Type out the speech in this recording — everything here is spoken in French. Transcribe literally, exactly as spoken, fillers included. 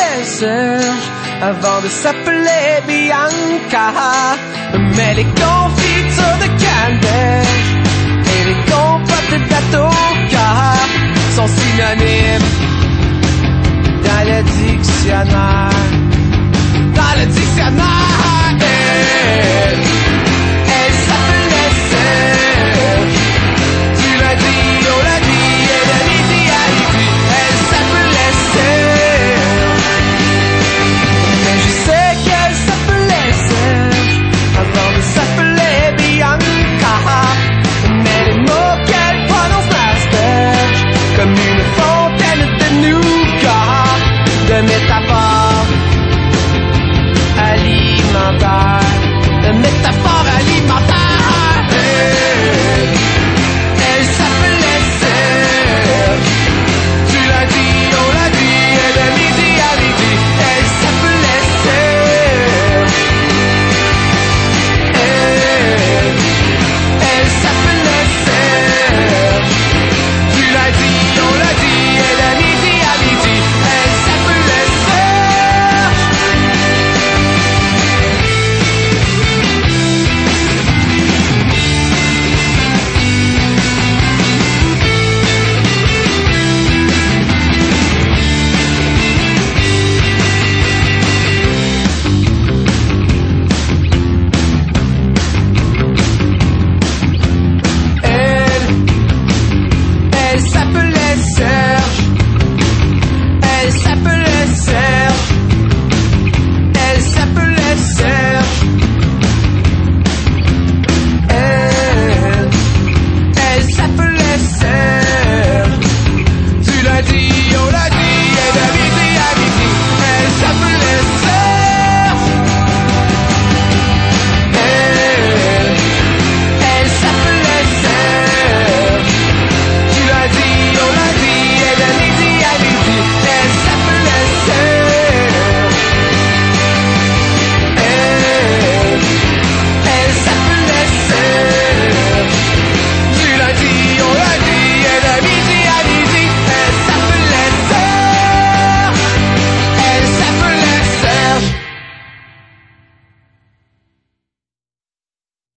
s'appelait Serge avant de s'appeler Bianca. Mais les confitures de canneberge et les compotes d'Atoka sont synonymes dans le dictionnaire. Dans le dictionnaire, elle, elle s'appelait Serge. Tu l'as dit, on l'a dit, elle a l'idéalité. Elle s'appelait Serge. Mais je sais qu'elle s'appelait Serge avant de s'appeler Bianca. Mais les mots qu'elle prononce m'aspergent comme une fontaine de nougat, de métaphores alimentaires, de métaphores alimentaires. Hey.